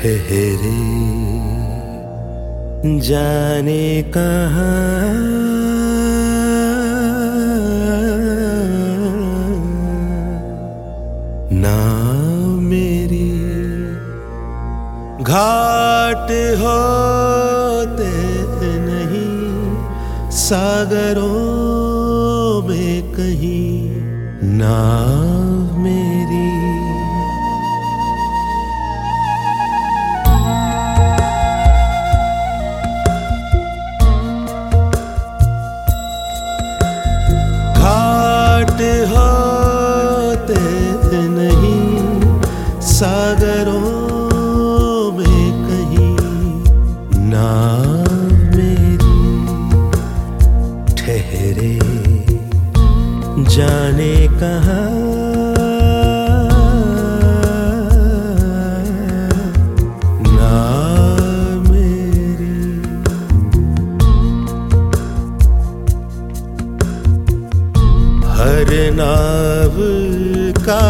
ठहरे जाने कहाँ, ना मेरी घाट होते नहीं सागरों में कहीं, ना मेरी घाट होते नहीं सागरों में कहीं, ना मेरी ठहरे जाने कहाँ, ना मेरी हर नाव का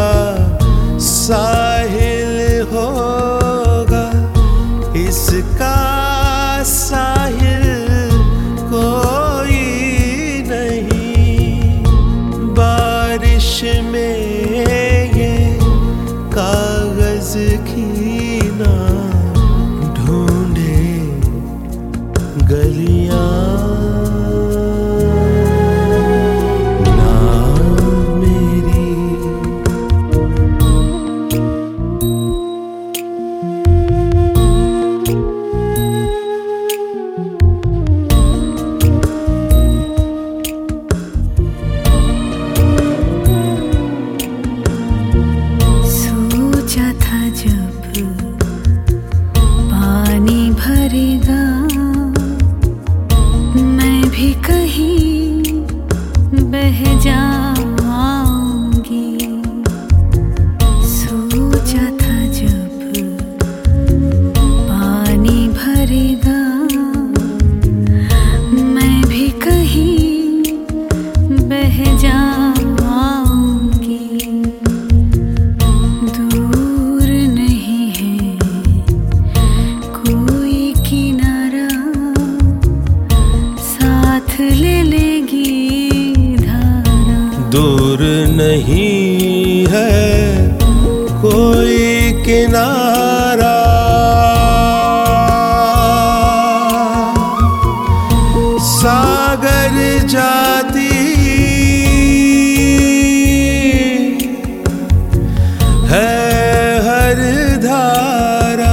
साहिल होगा, इसका साहिल कोई नहीं। बारिश में ये कागज की ना ढूंढे गलियां, पानी भरेगा मैं भी कहीं बह जाऊंगी। सोचा था जब पानी भरेगा मैं भी कहीं बह जाऊंगी। दूर नहीं है कोई किनारा, साथ ले लेगी धारा। दूर नहीं है कोई किनारा, सागर जाती है हर धारा।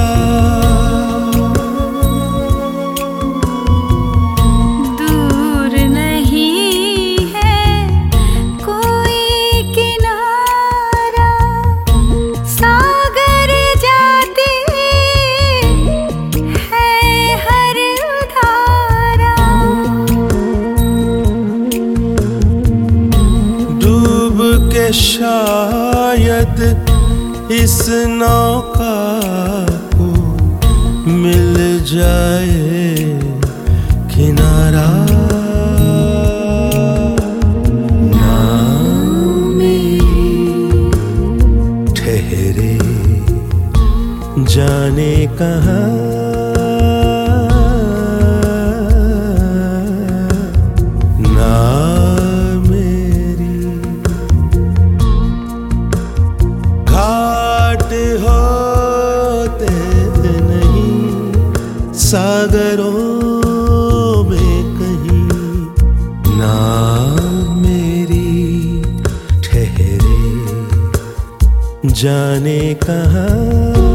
दूर नहीं है कोई किनारा, सागर जाती है हर धारा। डूब के शायद इस नौका को मिल जाए किनारा, ना मेरी ठहरे जाने कहाँ, ना मेरी घाट होते नहीं सागरों में कहीं, ना मेरी ठहरे जाने कहाँ।